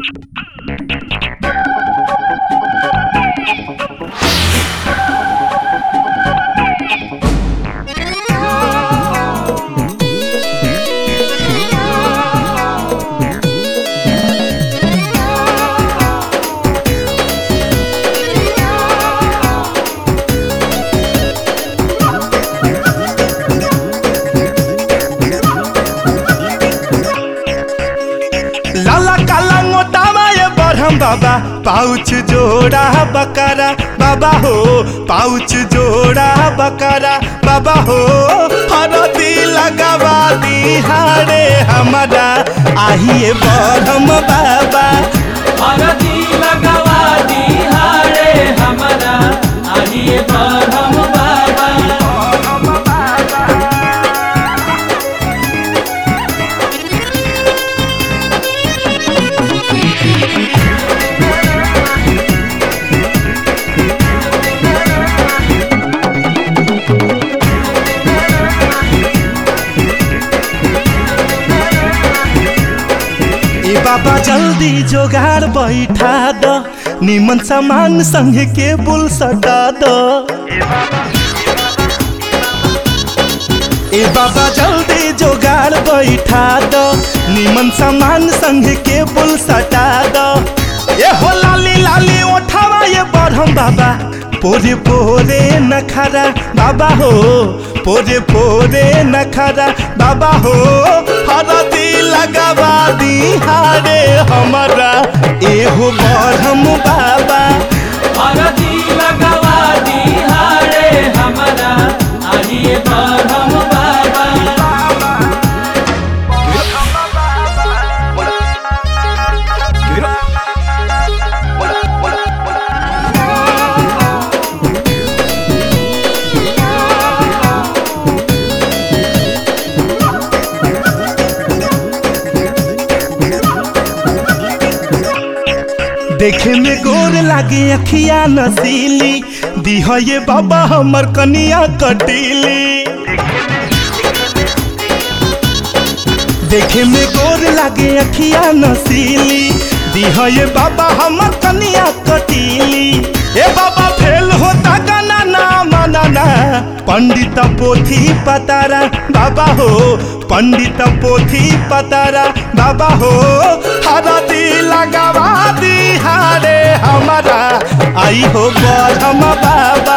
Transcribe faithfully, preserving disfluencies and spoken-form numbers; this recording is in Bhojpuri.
बाबा पाउच जोड़ा बकरा बाबा हो, पाउच जोड़ा बकरा बाबा हो, हरदी लगावा दिहाड़े हमारा आइए बरहम बाबा। हरदी लगावा दिहाड़े हमारा आइए बरहम बाबा। बाबा जल्दी जोगाड़ बैठा दो, निमन सामान संग के बुल सटा दो। ए बाबा जल्दी जोगाड़ बैठा दो, निमन सामान संग के बुल सटा दो। ये हो लाली लाली उठावा ये बरहम बाबा, पोरे पोरे नखरा बाबा हो, पोरे पोरे नखरा बाबा हो, हरदी लगावा दिहाड़े हमारा एहो बरहम बाबा। हरदी लगावा दिहाड़े हमारा आइए बरहम बाबा। देखे में गोर लागे अखिया नसीली, दिह ये बाबा हमर कनिया कटीली। देखे में गोर लागे अखिया नसीली, दिह ये बाबा हमर कनिया कटीली। ए बाबा फेल होता गाना ना माना, पंडित पोथी पतारा बाबा हो, पंडित पोथी पतारा बाबा हो, हरदी लगावा दिहाड़े हमारा आई हो बरहम बाबा।